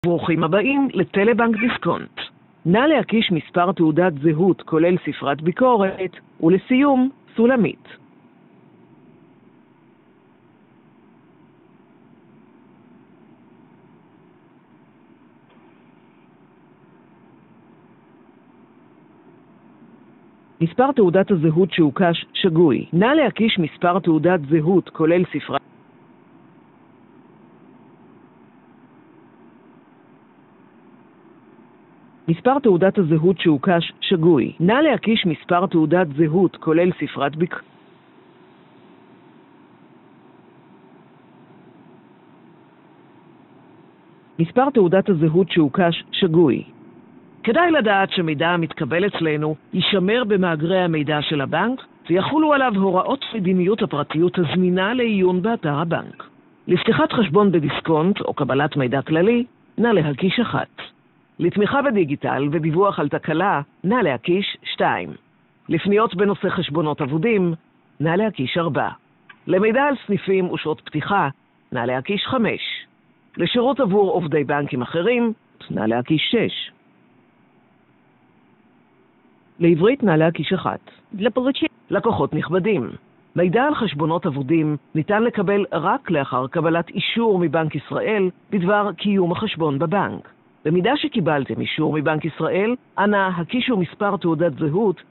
ברוכים הבאים לטלבנק דיסקונט. נא להקיש מספר תעודת זהות כולל ספרת ביקורת, ולסיום, סולמית. מספר תעודת הזהות שהוקש שגוי. נא להקיש מספר תעודת זהות כולל ספרת מספר תעודת הזהות שהוקש שגוי. נא להקיש מספר תעודת זהות כולל ספרת ביקורת. מספר תעודת הזהות שהוקש שגוי. כדאי לדעת שמידע המתקבל אצלנו יישמר במאגרי המידע של הבנק, ויחולו עליו הוראות מדיניות הפרטיות הזמינה לעיון באתר הבנק. לפתיחת חשבון בדיסקונט או קבלת מידע כללי, נא להקיש 1. לתמיכה בדיגיטל ודיווח על תקלה, נא להקיש 2. לפניות בנושא חשבונות אבודים, נא להקיש 4. למידע על סניפים ושעות פתיחה, נא להקיש 5. לשירות עבור עובדי בנקים אחרים, נא להקיש 6. לעברית נא להקיש 1. לקוחות נכבדים. מידע על חשבונות אבודים ניתן לקבל רק לאחר קבלת אישור מבנק ישראל בדבר קיום החשבון בבנק. במידה שקיבלתם אישור מבנק ישראל, אנא הקישו מספר תעודת זהות